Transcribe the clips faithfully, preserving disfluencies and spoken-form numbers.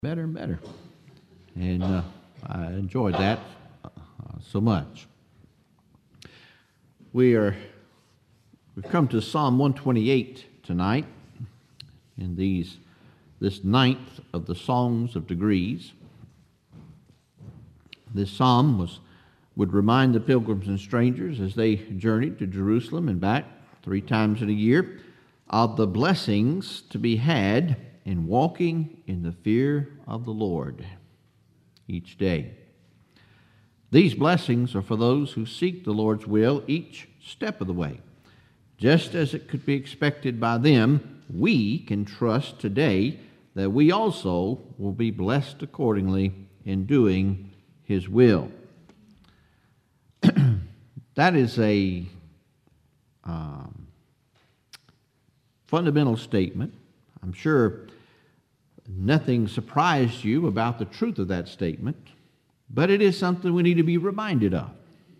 better and better. And uh, I enjoyed that uh, so much. We are, we've come to Psalm one twenty-eight tonight in these, this ninth of the Songs of Degrees. This psalm was, would remind the pilgrims and strangers as they journeyed to Jerusalem and back three times in a year of the blessings to be had in walking in the fear of the Lord each day. These blessings are for those who seek the Lord's will each step of the way. Just as it could be expected by them, we can trust today that we also will be blessed accordingly in doing His will. That is a um, fundamental statement. I'm sure nothing surprised you about the truth of that statement, but it is something we need to be reminded of.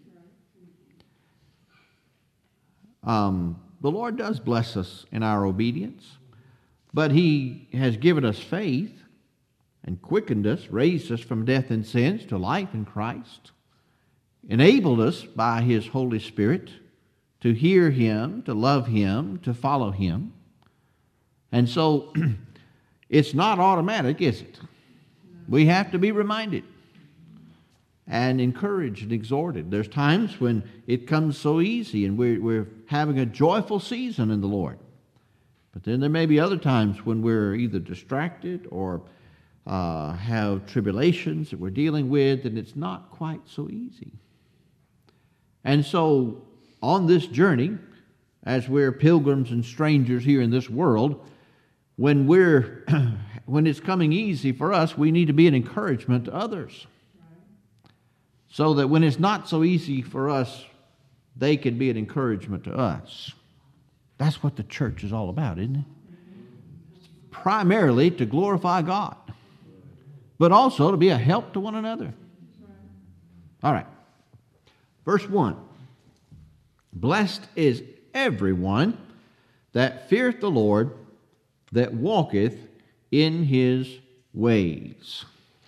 Um, the Lord does bless us in our obedience, but He has given us faith and quickened us, raised us from death and sins to life in Christ, enabled us by His Holy Spirit to hear Him, to love Him, to follow Him. And so it's not automatic, is it? We have to be reminded and encouraged and exhorted. There's times when it comes so easy and we're, we're having a joyful season in the Lord. But then there may be other times when we're either distracted or uh, have tribulations that we're dealing with, and it's not quite so easy. And so on this journey, as we're pilgrims and strangers here in this world, when we're when it's coming easy for us, we need to be an encouragement to others. So that when it's not so easy for us, they can be an encouragement to us. That's what the church is all about, isn't it? It's primarily to glorify God, but also to be a help to one another. All right. Verse one. Blessed is everyone that feareth the Lord, that walketh in His ways.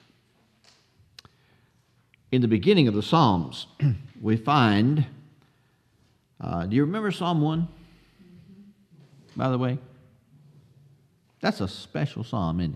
In the beginning of the Psalms, we find, uh, do you remember Psalm one, by the way? That's a special psalm, isn't it?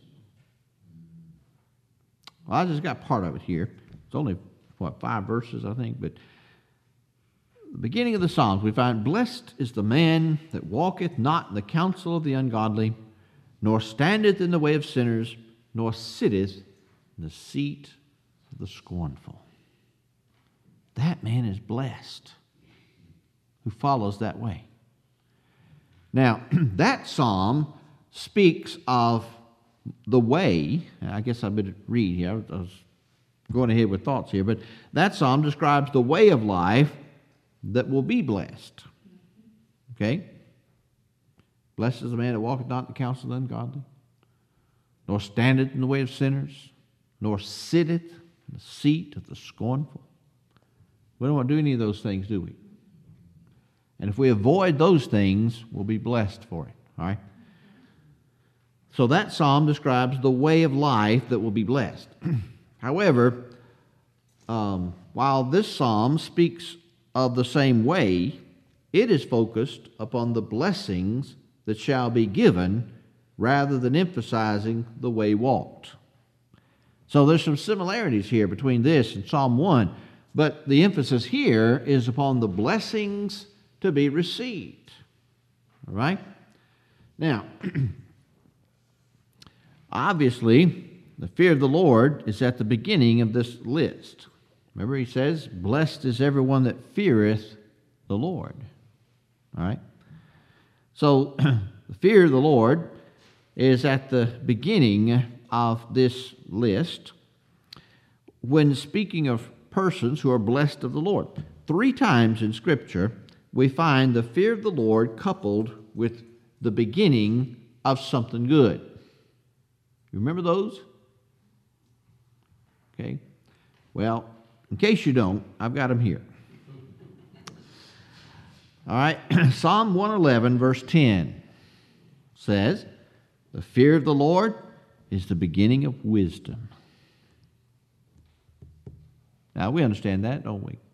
Well, I just got part of it here. It's only, what, five verses, I think, but the beginning of the Psalms, we find, blessed is the man that walketh not in the counsel of the ungodly, nor standeth in the way of sinners, nor sitteth in the seat of the scornful. That man is blessed who follows that way. Now, that psalm speaks of the way. I guess I better read here. I was going ahead with thoughts here, but that psalm describes the way of life that will be blessed. Okay? Blessed is the man that walketh not in the counsel of the ungodly, nor standeth in the way of sinners, nor sitteth in the seat of the scornful. We don't want to do any of those things, do we? And if we avoid those things, we'll be blessed for it. All right? So that psalm describes the way of life that will be blessed. However, um, while this psalm speaks of the same way, it is focused upon the blessings that shall be given rather than emphasizing the way walked. So there's some similarities here between this and Psalm one, but the emphasis here is upon the blessings to be received. All right? Now, obviously, the fear of the Lord is at the beginning of this list. Remember, he says, blessed is everyone that feareth the Lord. All right? So, the fear of the Lord is at the beginning of this list when speaking of persons who are blessed of the Lord. Three times in Scripture, we find the fear of the Lord coupled with the beginning of something good. You remember those? Okay. Well, in case you don't, I've got them here. All right, Psalm one eleven, verse ten says, the fear of the Lord is the beginning of wisdom. Now, we understand that, don't we?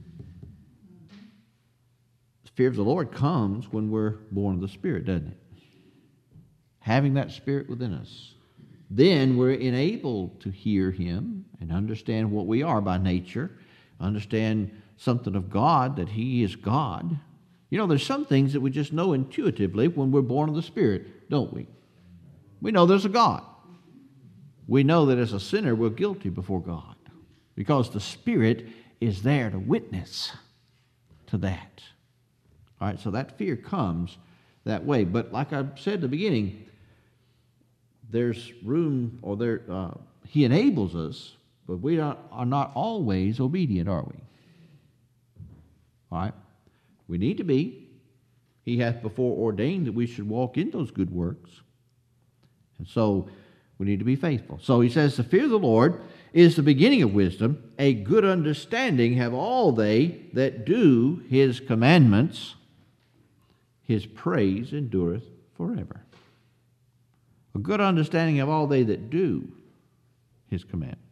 The fear of the Lord comes when we're born of the Spirit, doesn't it? Having that Spirit within us. Then we're enabled to hear Him and understand what we are by nature, understand something of God, that He is God. You know, there's some things that we just know intuitively when we're born of the Spirit, don't we? We know there's a God. We know that as a sinner we're guilty before God because the Spirit is there to witness to that. All right, so that fear comes that way. But like I said at the beginning, there's room, or there uh, He enables us, but we are, are not always obedient, are we? All right? We need to be. He hath before ordained that we should walk in those good works. And so we need to be faithful. So he says, the fear of the Lord is the beginning of wisdom. A good understanding have all they that do His commandments. His praise endureth forever. A good understanding of all they that do His commandments.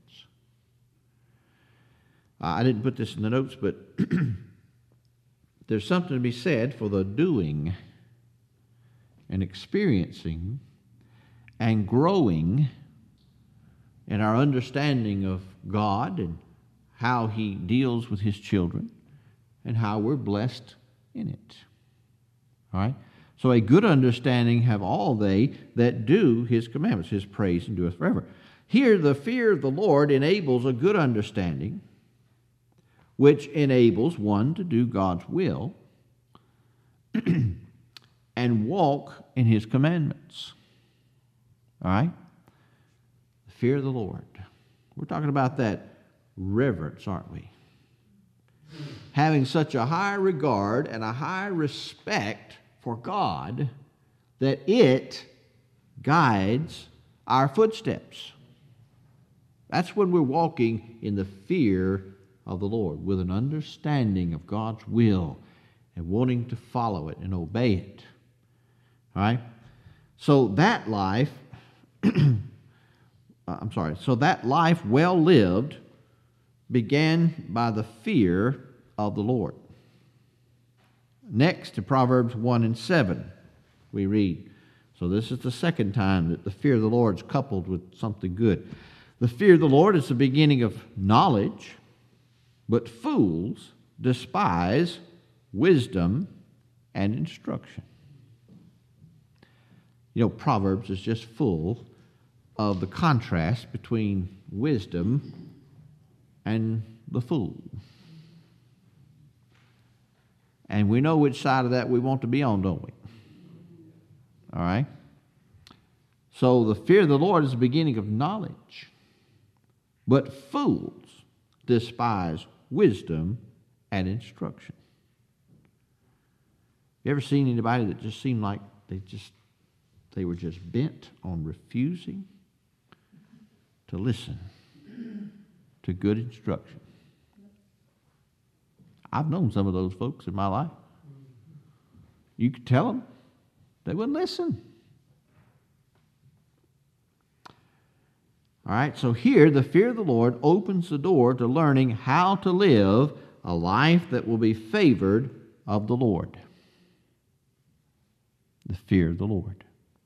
I didn't put this in the notes, but there's something to be said for the doing and experiencing and growing in our understanding of God and how He deals with His children and how we're blessed in it. All right? So a good understanding have all they that do His commandments. His praise endureth forever. Here, the fear of the Lord enables a good understanding, which enables one to do God's will and walk in His commandments. All right? The fear of the Lord. We're talking about that reverence, aren't we? Having such a high regard and a high respect for God that it guides our footsteps. That's when we're walking in the fear of the Lord, with an understanding of God's will and wanting to follow it and obey it. All right? So that life, I'm sorry, so that life well lived began by the fear of the Lord. Next, to Proverbs one and seven, we read. So this is the second time that the fear of the Lord is coupled with something good. The fear of the Lord is the beginning of knowledge, but fools despise wisdom and instruction. You know, Proverbs is just full of the contrast between wisdom and the fool. And we know which side of that we want to be on, don't we? All right? So the fear of the Lord is the beginning of knowledge, but fools despise wisdom and instruction. You ever seen anybody that just seemed like they just they were just bent on refusing to listen to good instruction? I've known some of those folks in my life. You could tell them, they wouldn't listen. All right, so here the fear of the Lord opens the door to learning how to live a life that will be favored of the Lord. The fear of the Lord.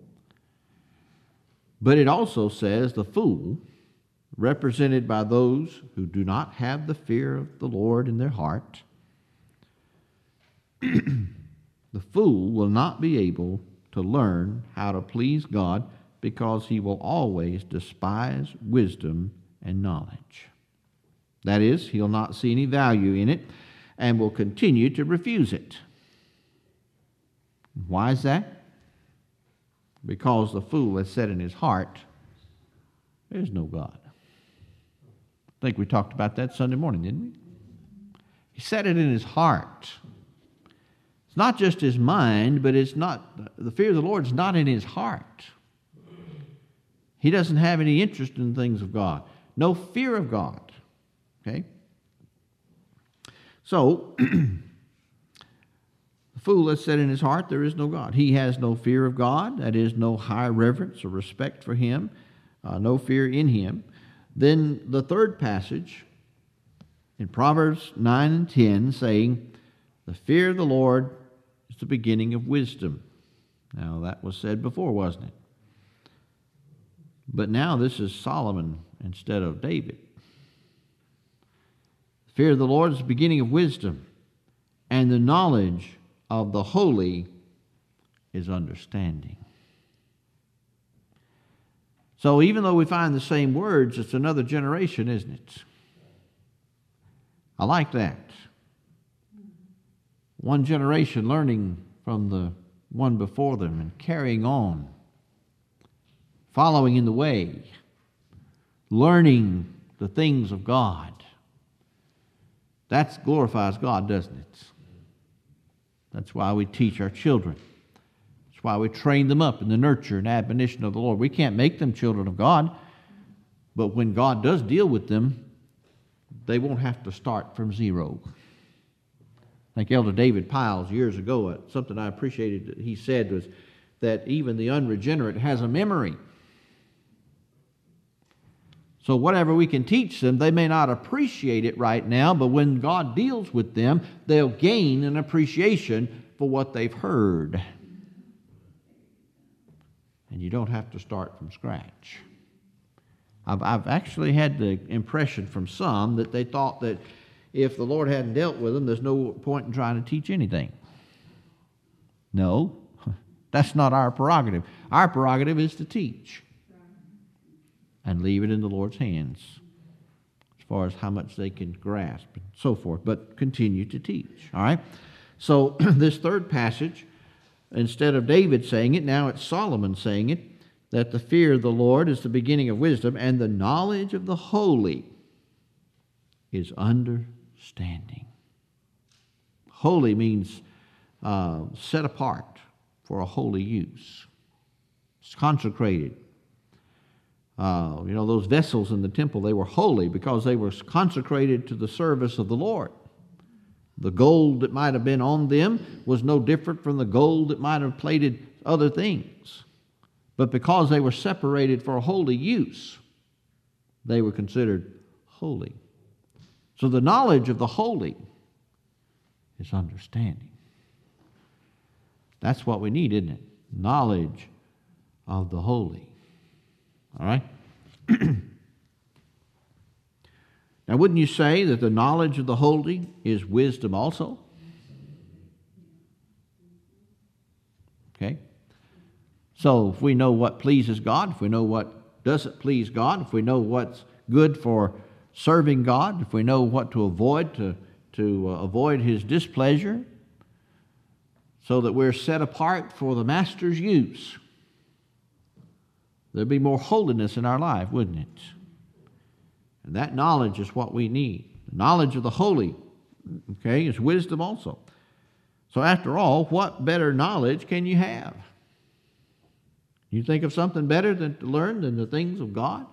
But it also says the fool, represented by those who do not have the fear of the Lord in their heart, the fool will not be able to learn how to please God because he will always despise wisdom and knowledge. That is, he'll not see any value in it and will continue to refuse it. Why is that? Because the fool has said in his heart, there's no God. I think we talked about that Sunday morning, didn't we? He said it in his heart. It's not just his mind, but it's not, the fear of the Lord is not in his heart. He doesn't have any interest in the things of God. No fear of God. Okay? So, the fool has said in his heart, there is no God. He has no fear of God. That is, no high reverence or respect for Him. uh, no fear in him. Then the third passage in Proverbs nine and ten saying, the fear of the Lord is the beginning of wisdom. Now that was said before, wasn't it? But now this is Solomon instead of David. The fear of the Lord is the beginning of wisdom, and the knowledge of the holy is understanding. So even though we find the same words, it's another generation, isn't it? I like that. One generation learning from the one before them and carrying on, following in the way, learning the things of God. That glorifies God, doesn't it? That's why we teach our children. That's why we train them up in the nurture and admonition of the Lord. We can't make them children of God, but when God does deal with them, they won't have to start from zero. I think Elder David Piles years ago, uh, something I appreciated that he said was that even the unregenerate has a memory. So whatever we can teach them, they may not appreciate it right now, but when God deals with them, they'll gain an appreciation for what they've heard. And you don't have to start from scratch. I've, I've actually had the impression from some that they thought that if the Lord hadn't dealt with them, there's no point in trying to teach anything. No, that's not our prerogative. Our prerogative is to teach and leave it in the Lord's hands as far as how much they can grasp and so forth, but continue to teach. All right? So this third passage, instead of David saying it, now it's Solomon saying it, that the fear of the Lord is the beginning of wisdom, and the knowledge of the holy is understanding. Holy means uh, set apart for a holy use. It's consecrated. Uh, you know, those vessels in the temple, they were holy because they were consecrated to the service of the Lord. The gold that might have been on them was no different from the gold that might have plated other things. But because they were separated for a holy use, they were considered holy. So the knowledge of the holy is understanding. That's what we need, isn't it? Knowledge of the holy. All right? Now, wouldn't you say that the knowledge of the holy is wisdom also? Okay? So if we know what pleases God, if we know what doesn't please God, if we know what's good for serving God, if we know what to avoid to, to uh, avoid His displeasure, so that we're set apart for the Master's use, there'd be more holiness in our life, wouldn't it? And that knowledge is what we need. The knowledge of the holy, okay, is wisdom also. So after all, what better knowledge can you have? You think of something better than to learn than the things of God?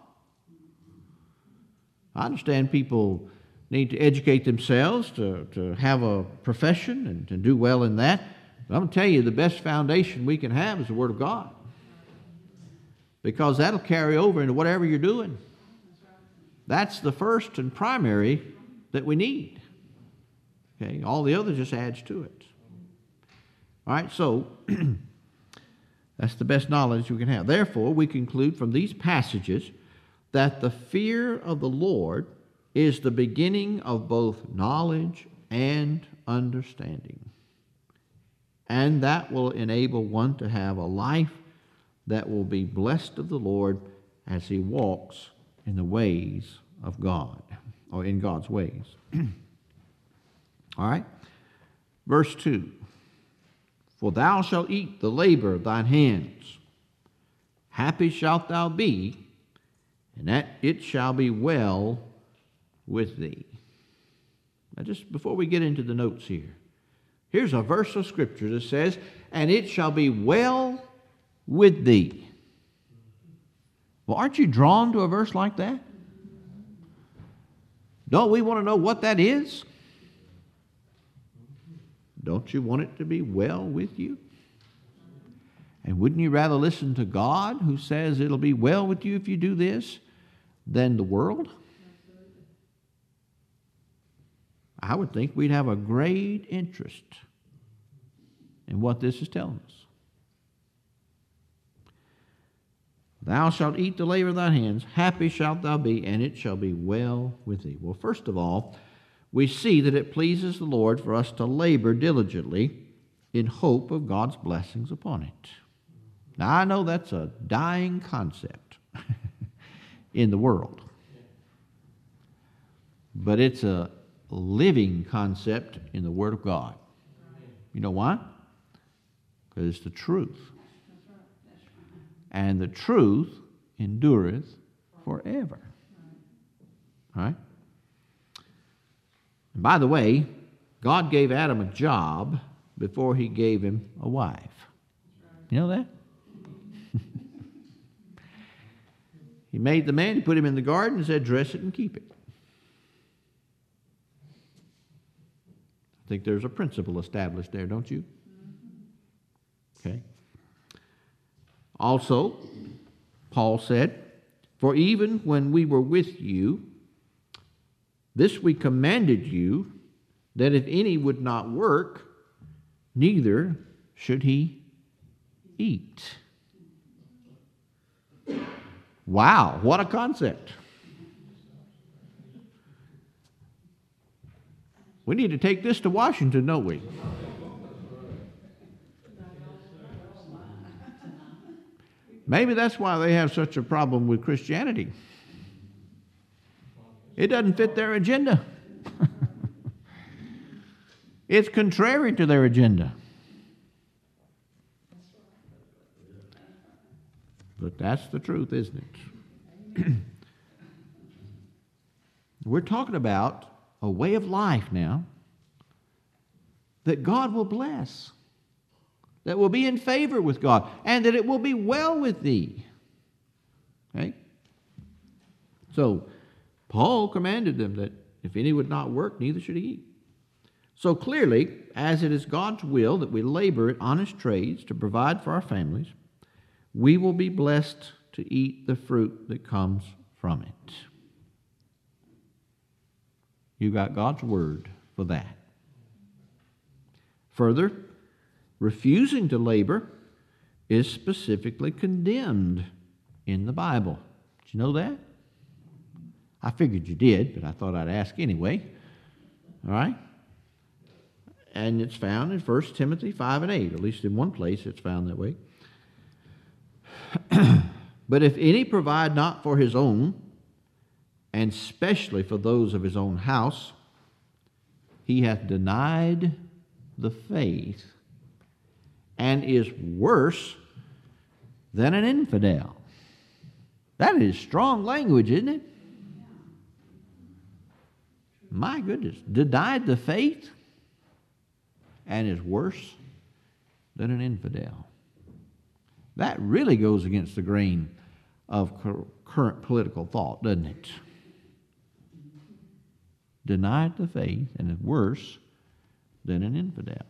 I understand people need to educate themselves to, to have a profession and to do well in that. But I'm going to tell you, the best foundation we can have is the Word of God. Because that'll carry over into whatever you're doing. That's the first and primary that we need. Okay, all the other just adds to it. All right, so that's the best knowledge we can have. Therefore, we conclude from these passages that the fear of the Lord is the beginning of both knowledge and understanding. And that will enable one to have a life that will be blessed of the Lord as he walks in the ways of God, or in God's ways. All right? Verse two. For thou shalt eat the labor of thine hands. Happy shalt thou be, and that it shall be well with thee. Now, just before we get into the notes here, here's a verse of Scripture that says, and it shall be well with thee. Well, aren't you drawn to a verse like that? Don't we want to know what that is? Don't you want it to be well with you? And wouldn't you rather listen to God, who says it'll be well with you if you do this, than the world? I would think we'd have a great interest in what this is telling us. Thou shalt eat the labor of thine hands, happy shalt thou be, and it shall be well with thee. Well, first of all, we see that it pleases the Lord for us to labor diligently in hope of God's blessings upon it. Now, I know that's a dying concept in the world, but it's a living concept in the Word of God. You know why? Because it's the truth. And the truth endureth forever. All right? And by the way, God gave Adam a job before he gave him a wife. You know that? He made the man, he put him in the garden and said, dress it and keep it. I think there's a principle established there, don't you? Okay. Also, Paul said, for even when we were with you, this we commanded you, that if any would not work, neither should he eat. Wow, what a concept. We need to take this to Washington, don't we? Maybe that's why they have such a problem with Christianity. It doesn't fit their agenda. It's contrary to their agenda. But that's the truth, isn't it? We're talking about a way of life now that God will bless, that will be in favor with God, and that it will be well with thee. Okay? So, Paul commanded them that if any would not work, neither should he eat. So clearly, as it is God's will that we labor at honest trades to provide for our families, we will be blessed to eat the fruit that comes from it. You got God's word for that. Further, refusing to labor is specifically condemned in the Bible. Did you know that? I figured you did, but I thought I'd ask anyway. All right? And it's found in First Timothy five and eight. At least in one place it's found that way. But if any provide not for his own, and specially for those of his own house, he hath denied the faith and is worse than an infidel. That is strong language, isn't it? My goodness. Denied the faith and is worse than an infidel. That really goes against the grain of current political thought, doesn't it? Denied the faith and is worse than an infidel.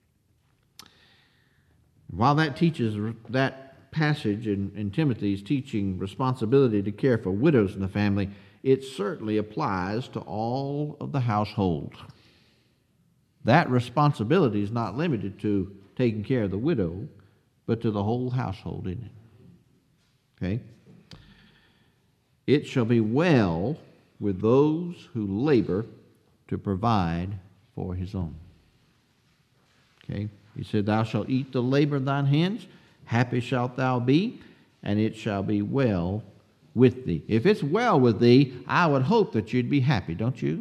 While that teaches, that passage in, in Timothy is teaching responsibility to care for widows in the family, it certainly applies to all of the household. That responsibility is not limited to taking care of the widow, but to the whole household, isn't it? Okay? It shall be well with those who labor to provide for his own. Okay? He said, thou shalt eat the labor of thine hands, happy shalt thou be, and it shall be well with thee. If it's well with thee, I would hope that you'd be happy, don't you?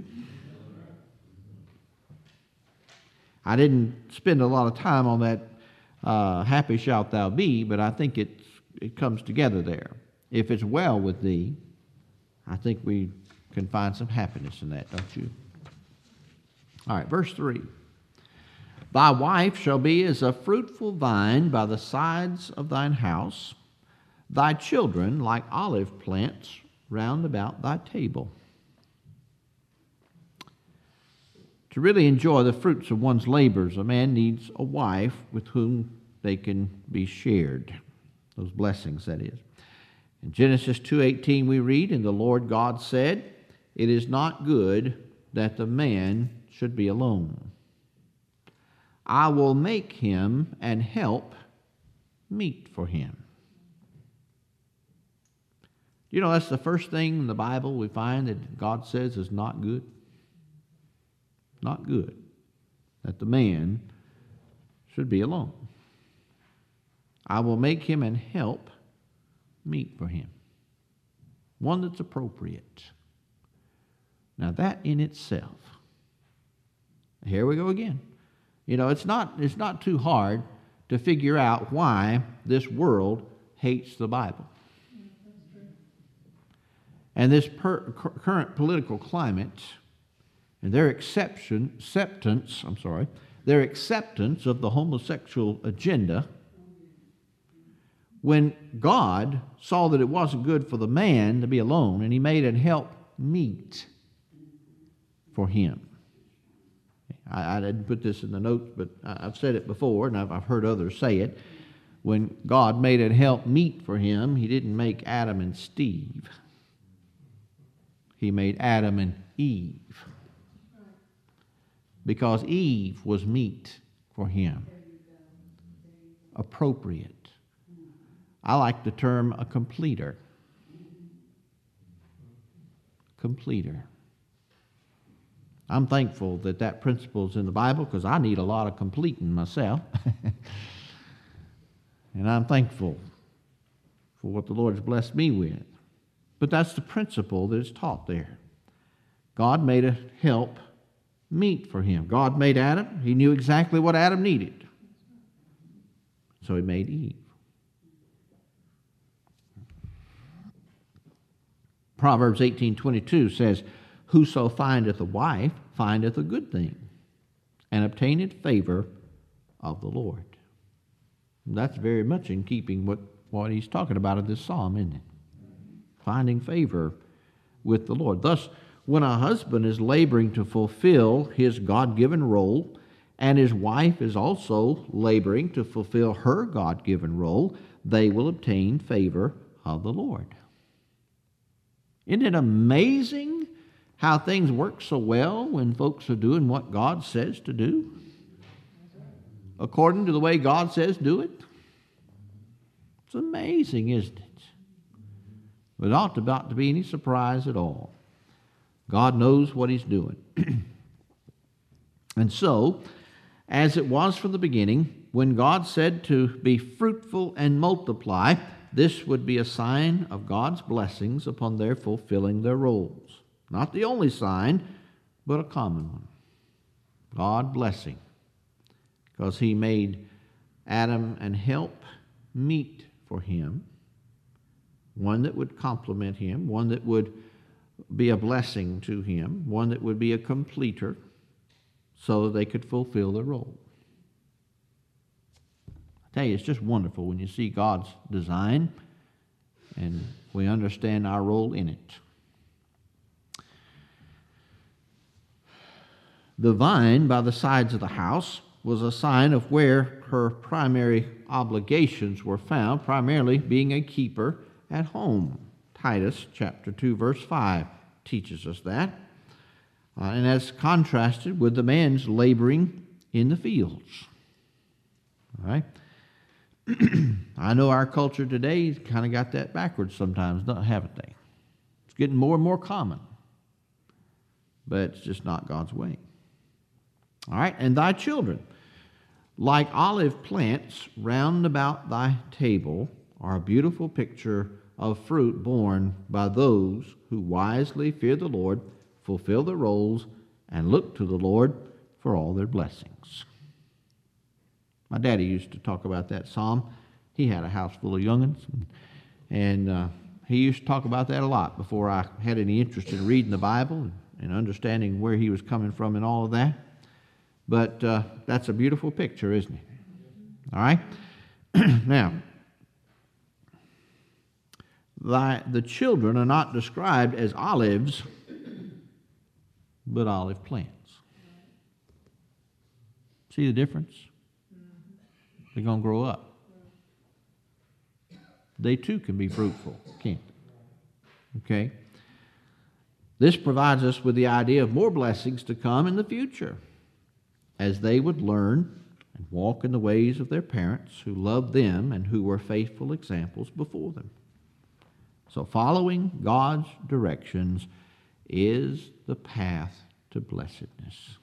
I didn't spend a lot of time on that uh, happy shalt thou be, but I think it, it comes together there. If it's well with thee, I think we can find some happiness in that, don't you? All right, verse three. Thy wife shall be as a fruitful vine by the sides of thine house, thy children like olive plants round about thy table. To really enjoy the fruits of one's labors, a man needs a wife with whom they can be shared. Those blessings, that is. In Genesis two eighteen we read, "And the Lord God said, It is not good that the man should be alone. I will make him and help meet for him." You know, that's the first thing in the Bible we find that God says is not good. Not good that the man should be alone. I will make him and help meet for him. One that's appropriate. Now that in itself, here we go again. You know, it's not, it's not too hard to figure out why this world hates the Bible. And this per, current political climate and their exception, acceptance, I'm sorry, their acceptance of the homosexual agenda, when God saw that it wasn't good for the man to be alone, and he made an help meet for him. I, I didn't put this in the notes, but I've said it before, and I've, I've heard others say it. When God made an help meet for him, he didn't make Adam and Steve. He made Adam and Eve. Because Eve was meet for him. Appropriate. I like the term a completer. Completer. I'm thankful that that principle is in the Bible because I need a lot of completing myself. And I'm thankful for what the Lord has blessed me with. But that's the principle that is taught there. God made a help meet for him. God made Adam. He knew exactly what Adam needed. So he made Eve. Proverbs eighteen twenty-two says, "Whoso findeth a wife findeth a good thing, and obtaineth favor of the Lord." And that's very much in keeping with what he's talking about in this psalm, isn't it? Finding favor with the Lord. Thus, when a husband is laboring to fulfill his God-given role, and his wife is also laboring to fulfill her God-given role, they will obtain favor of the Lord. Isn't it amazing how things work so well when folks are doing what God says to do? According to the way God says do it? It's amazing, isn't it? It ought to not to be any surprise at all. God knows what he's doing. And so, as it was from the beginning, when God said to be fruitful and multiply, this would be a sign of God's blessings upon their fulfilling their roles. Not the only sign, but a common one. God blessing. Because he made Adam and help meet for him. One that would complement him. One that would be a blessing to him. One that would be a completer so that they could fulfill their role. I tell you, it's just wonderful when you see God's design and we understand our role in it. The vine by the sides of the house was a sign of where her primary obligations were found, primarily being a keeper at home. Titus chapter two, verse five teaches us that. Uh, and that's contrasted with the man's laboring in the fields. All right? I know our culture today has kind of got that backwards sometimes, haven't they? It's getting more and more common. But it's just not God's way. All right? And thy children, like olive plants round about thy table, are a beautiful picture of fruit borne by those who wisely fear the Lord, fulfill their roles, and look to the Lord for all their blessings. My daddy used to talk about that psalm. He had a house full of young'uns, and uh, he used to talk about that a lot before I had any interest in reading the Bible and understanding where he was coming from and all of that. But uh, that's a beautiful picture, isn't it? All right? Now, thy, the children are not described as olives, but olive plants. See the difference? they're going to grow up. They too can be fruitful, can't they? Okay? This provides us with the idea of more blessings to come in the future as they would learn and walk in the ways of their parents who loved them and who were faithful examples before them. So following God's directions is the path to blessedness.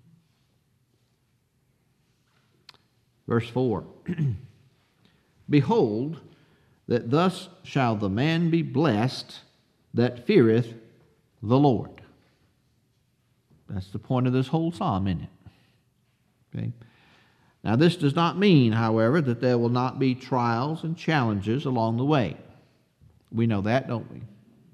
Verse four. Behold, that thus shall the man be blessed that feareth the Lord. That's the point of this whole psalm, isn't it? Okay. Now, this does not mean, however, that there will not be trials and challenges along the way. We know that, don't we?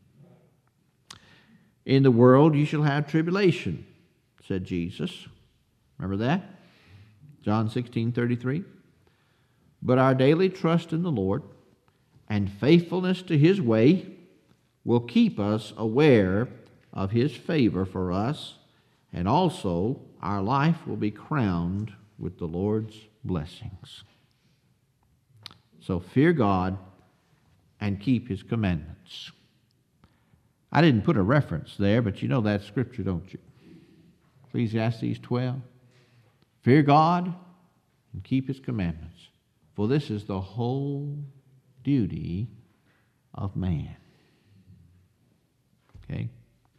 In the world you shall have tribulation, said Jesus. Remember that? John sixteen thirty-three. But our daily trust in the Lord and faithfulness to His way will keep us aware of His favor for us, and also our life will be crowned with the Lord's blessings. So fear God and keep His commandments. I didn't put a reference there, but you know that scripture, don't you? Ecclesiastes twelve. Fear God and keep His commandments, for this is the whole duty of man. Okay?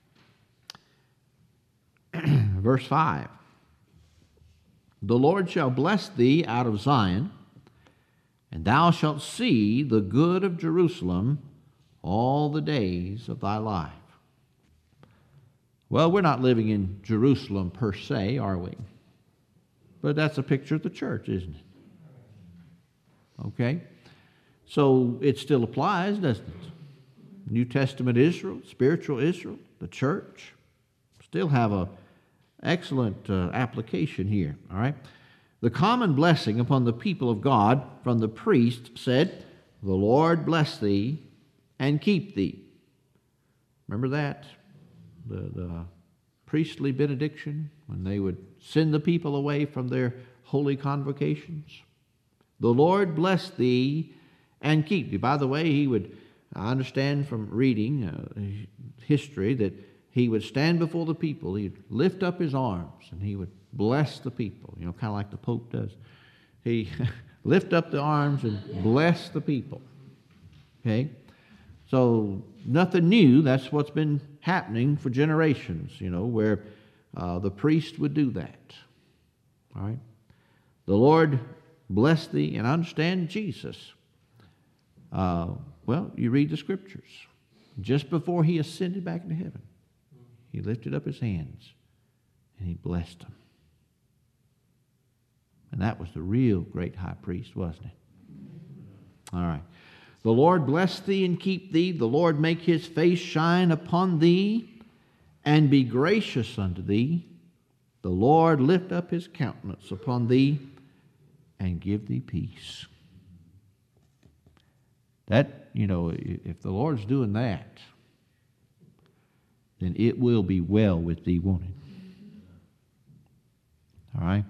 Verse five. The Lord shall bless thee out of Zion, and thou shalt see the good of Jerusalem all the days of thy life. Well, we're not living in Jerusalem per se, are we? But that's a picture of the church, isn't it? Okay? So it still applies, doesn't it? New Testament Israel, spiritual Israel, the church, still have a excellent uh, application here, all right? The common blessing upon the people of God from the priest said, the Lord bless thee and keep thee. Remember that? The, the priestly benediction when they would send the people away from their holy convocations. The Lord bless thee and keep thee. By the way, he would, I understand from reading uh, history that he would stand before the people, he'd lift up his arms, and he would bless the people, you know, kind of like the Pope does. He lift up the arms and bless the people. Okay? So nothing new. That's what's been happening for generations, you know, where uh, the priest would do that. All right? The Lord bless thee, and understand Jesus. Uh, well, you read the scriptures. Just before he ascended back into heaven, he lifted up his hands and he blessed them. And that was the real great high priest, wasn't it? All right. The Lord bless thee and keep thee. The Lord make his face shine upon thee and be gracious unto thee. The Lord lift up his countenance upon thee and give thee peace. That, you know, if the Lord's doing that, then it will be well with thee, won't it? All right?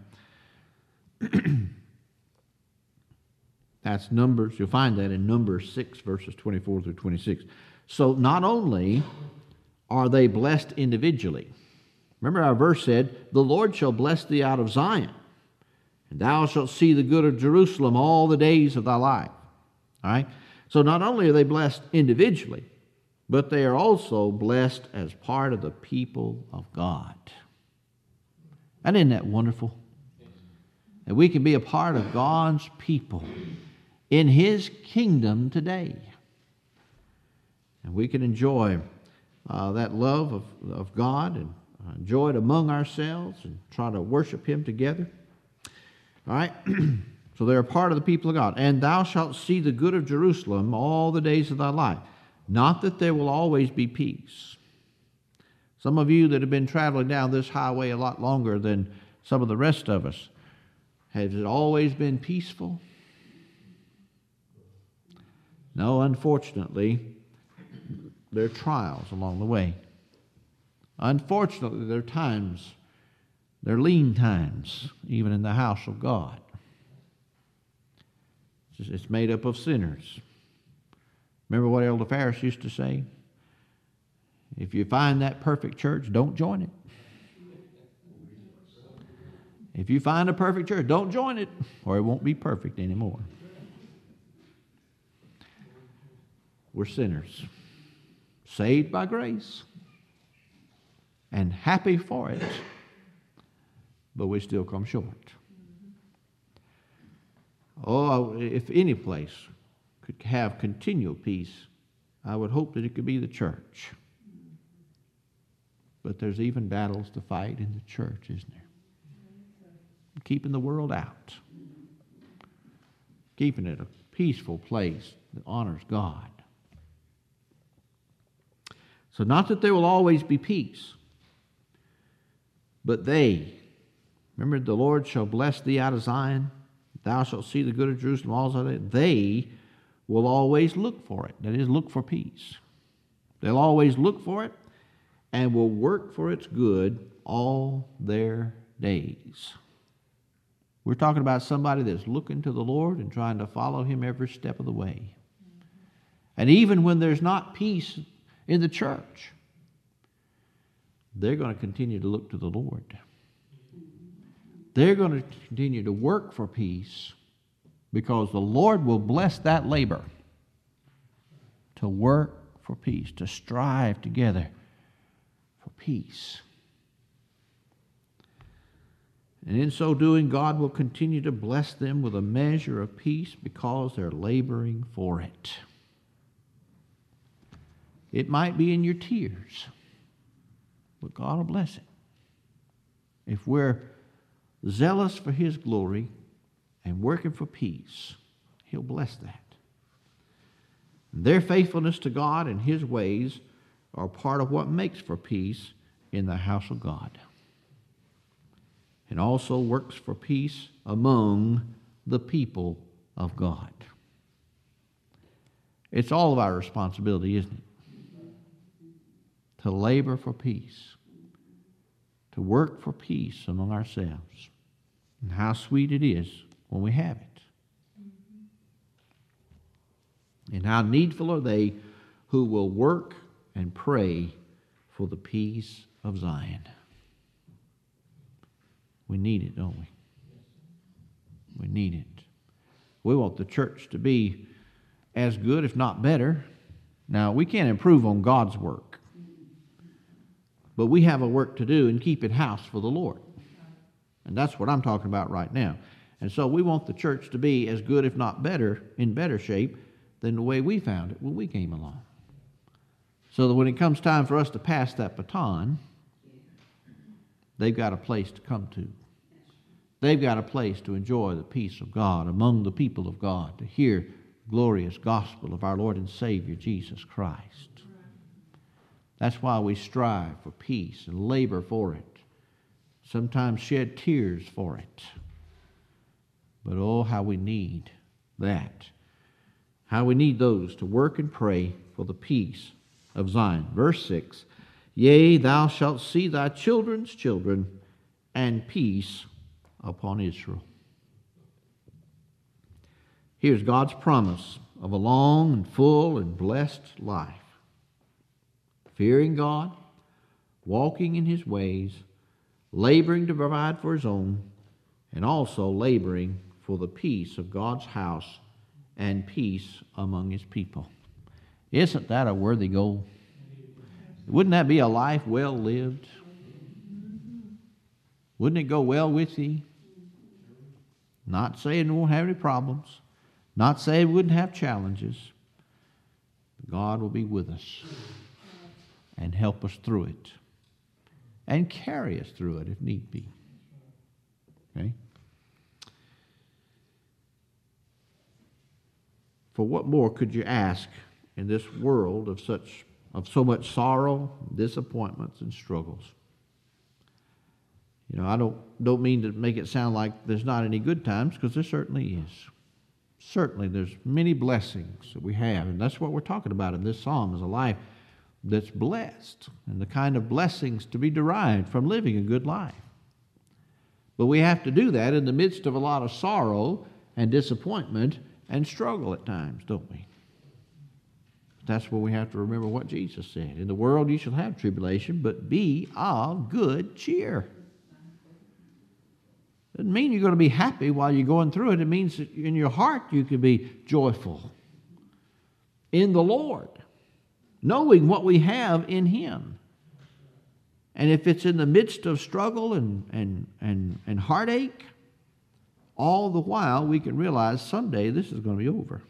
That's Numbers. You'll find that in Numbers six, verses twenty-four through twenty-six. So not only are they blessed individually. Remember our verse said, the Lord shall bless thee out of Zion, and thou shalt see the good of Jerusalem all the days of thy life. All right? So not only are they blessed individually, but they are also blessed as part of the people of God. And isn't that wonderful? That we can be a part of God's people in His kingdom today. And we can enjoy uh, that love of, of God and uh, enjoy it among ourselves and try to worship Him together. All right? So they're a part of the people of God. And thou shalt see the good of Jerusalem all the days of thy life. Not that there will always be peace. Some of you that have been traveling down this highway a lot longer than some of the rest of us, has it always been peaceful? No, unfortunately, there are trials along the way. Unfortunately, there are times, there are lean times, even in the house of God. It's made up of sinners. Remember what Elder Ferris used to say? If you find that perfect church, don't join it. If you find a perfect church, don't join it, or it won't be perfect anymore. We're sinners, saved by grace, and happy for it, but we still come short. Oh, if any place could have continual peace, I would hope that it could be the church. But there's even battles to fight in the church, isn't there? Keeping the world out. Keeping it a peaceful place that honors God. So not that there will always be peace, but they, remember, the Lord shall bless thee out of Zion. Thou shalt see the good of Jerusalem also. They will always look for it. That is, look for peace. They'll always look for it and will work for its good all their days. We're talking about somebody that's looking to the Lord and trying to follow Him every step of the way. And even when there's not peace in the church, they're going to continue to look to the Lord. They're going to continue to work for peace because the Lord will bless that labor to work for peace, to strive together for peace. And in so doing, God will continue to bless them with a measure of peace because they're laboring for it. It might be in your tears, but God will bless it. If we're zealous for His glory and working for peace, He'll bless that. Their faithfulness to God and His ways are part of what makes for peace in the house of God. And also works for peace among the people of God. It's all of our responsibility, isn't it? To labor for peace. To work for peace among ourselves. And how sweet it is when we have it. And how needful are they who will work and pray for the peace of Zion. We need it, don't we? We need it. We want the church to be as good, if not better. Now, we can't improve on God's work. But we have a work to do in keeping house for the Lord. And that's what I'm talking about right now. And so we want the church to be as good, if not better, in better shape than the way we found it when we came along. So that when it comes time for us to pass that baton, they've got a place to come to. They've got a place to enjoy the peace of God among the people of God, to hear the glorious gospel of our Lord and Savior, Jesus Christ. That's why we strive for peace and labor for it. Sometimes shed tears for it. But oh, how we need that. How we need those to work and pray for the peace of Zion. Verse six, yea, thou shalt see thy children's children, and peace upon Israel. Here's God's promise of a long and full and blessed life. Fearing God, walking in His ways, laboring to provide for His own, and also laboring for the peace of God's house and peace among His people. Isn't that a worthy goal? Wouldn't that be a life well lived? Wouldn't it go well with thee? Not saying we won't have any problems. Not saying we wouldn't have challenges. God will be with us and help us through it. And carry us through it if need be. Okay? For what more could you ask in this world of such of so much sorrow, disappointments, and struggles? You know, I don't don't mean to make it sound like there's not any good times, because there certainly is. Certainly there's many blessings that we have, and that's what we're talking about in this psalm, is a life that's blessed, and the kind of blessings to be derived from living a good life. But we have to do that in the midst of a lot of sorrow and disappointment and struggle at times, don't we? That's where we have to remember what Jesus said. In the world you shall have tribulation, but be of good cheer. Doesn't mean you're going to be happy while you're going through it. It means that in your heart you can be joyful in the Lord, knowing what we have in Him. And if it's in the midst of struggle and, and, and, and heartache, all the while we can realize someday this is going to be over.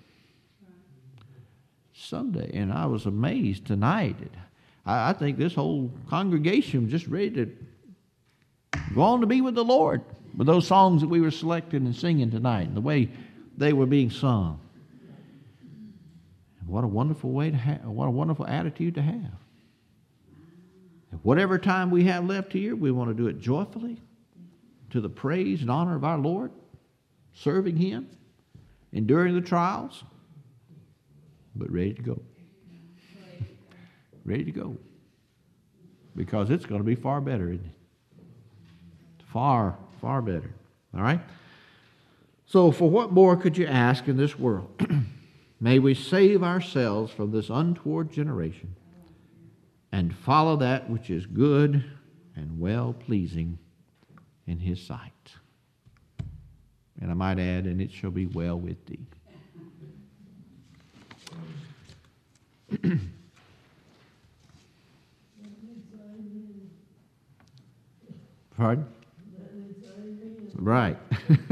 Someday. And I was amazed tonight. I, I think this whole congregation was just ready to go on to be with the Lord with those songs that we were selecting and singing tonight and the way they were being sung. What a wonderful way to have, what a wonderful attitude to have. Whatever time we have left here, we want to do it joyfully to the praise and honor of our Lord, serving Him, enduring the trials, but ready to go. Ready to go. Because it's going to be far better, isn't it? Far, far better. All right? So for what more could you ask in this world? May we save ourselves from this untoward generation and follow that which is good and well-pleasing in His sight. And I might add, and it shall be well with thee. Pardon? Right.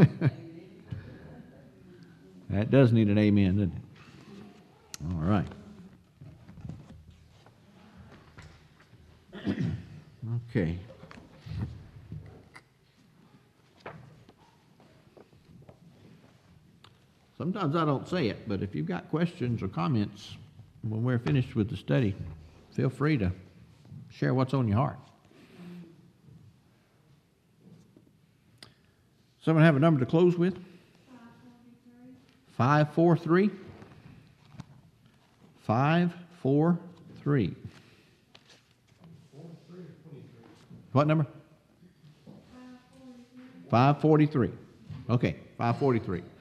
That does need an amen, doesn't it? All right. Okay. Sometimes I don't say it, but if you've got questions or comments when we're finished with the study, feel free to share what's on your heart. Someone have a number to close with? five four three. five four three. What number? five forty-three. Okay, five forty-three.